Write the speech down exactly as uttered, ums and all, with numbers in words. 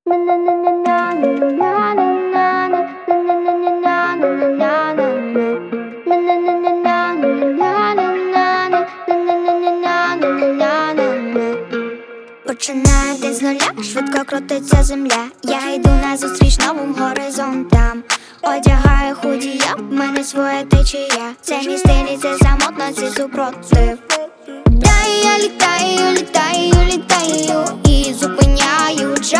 Починаю десь з нуля, швидко крутиться земля. Я йду назустріч новим горизонтам. Одягаю худі, я, в мене своя течія. Це мій стиль і це самотності супротив. Літаю, я літаю, літаю, літаю і зупиняю час.